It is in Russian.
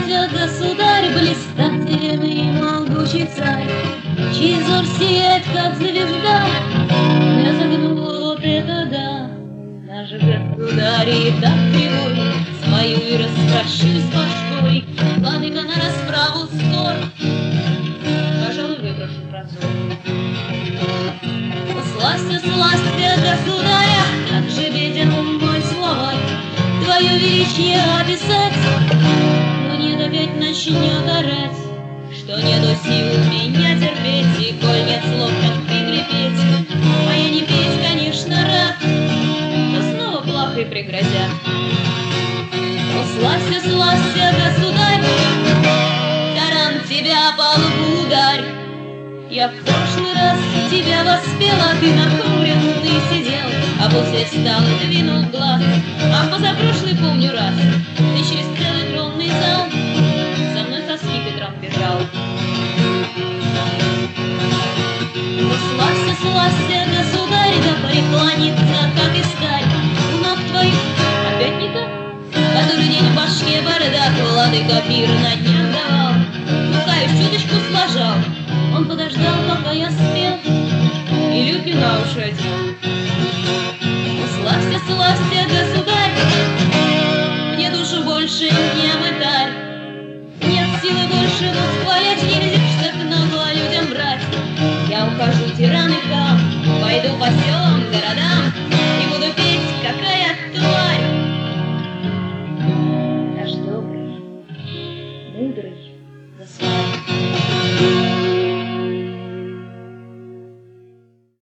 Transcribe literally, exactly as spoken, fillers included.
славься, государь, блистательный и могучий царь, чей взор сияет, как звезда. Я загнул, вот это да, наш государь, и так приводит свою и расспрощусь башкой. Владыка на расправу скор, пожалуй, выброшу прозор. Сласься, сласься, государя, как же беден мой словарь, твое величие описать, но нет, опять начнет орать, что не до сил меня терпеть, и коль нет слов, как прикрепеть, а я не петь, конечно, рад, но снова плахой пригрозят. О, сласься, сласься, государь, таран тебя по лбу ударь. Я в прошлый раз тебя воспела, ты нахмуренный сидел, а после встал и двинул глаз. А позапрошлый, помню раз, ты через целый тронный зал со мной со скипетром бежал. Славься, славься, государь, да преклонится, как и сталь. У ног твоих опять не так, который день в башке бардак, владыка пир на днях давал. Ну, каюсь, чуточку сложал. Он подождал, пока я спел, и люпи на уши одел.